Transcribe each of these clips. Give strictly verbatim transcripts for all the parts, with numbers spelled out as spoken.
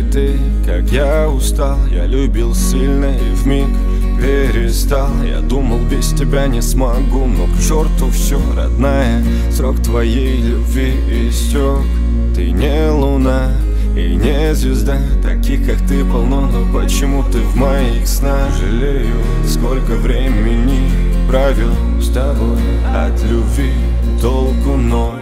ли ты, как я устал? Я любил сильно и вмиг перестал. Я думал, без тебя не смогу, но к черту все, родная. Срок твоей любви истек. Ты не луна и не звезда, таких как ты полно, но почему ты в моих снах? Жалею, сколько времени провел с тобой, от любви толку ноль.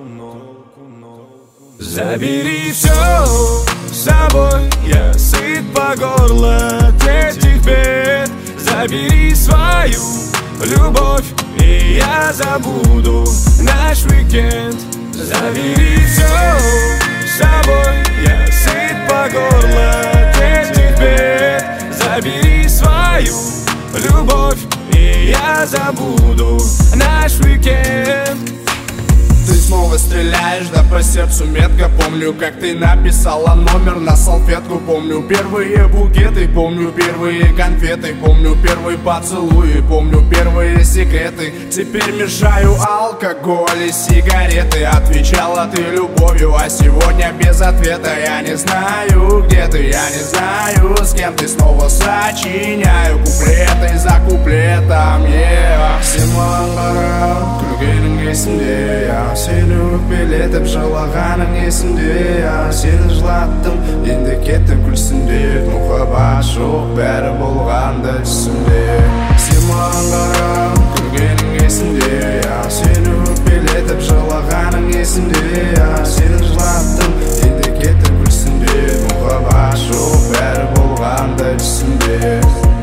Забери все с собой, я сыт по горло от этих бед. Забери свою любовь, и я забуду наш уикенд. Забери все с собой, я сыт по горло от этих бед. Забери свою любовь, и я забуду наш уикенд. Ты снова стреляешь, да по сердцу метко. Помню, как ты написала номер на салфетку. Помню первые букеты, помню первые конфеты. Помню первые поцелуи, помню первые секреты. Теперь мешаю алкоголь и сигареты. Отвечала ты любовью, а сегодня без ответа. Я не знаю, где ты, я не знаю, с кем ты. Снова сочиняю куплеты за куплетом, yeah. Символом күлгенің есімде, я сені өкпелетіп жылағаның есімде, я сені жылаттым, енді кеттім күлсінбек. Мұхаббат жоқ, бәрі болғанда түсімде. Сен маған қарап күлгенің есімде, я сені өкпелетіп жылағаның есімде, я сені жылаттым, енді кеттім күлсінбек. Мұхаббат жоқ, бәрі болғанда түсімде.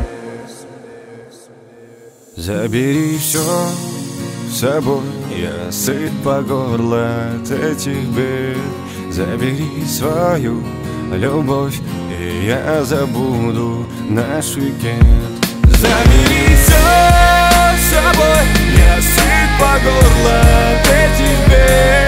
Забери все с собой, я сыт по горло от этих бед. Забери свою любовь, и я забуду наш уикенд. Забери все с собой, я сыт по горло от этих бед.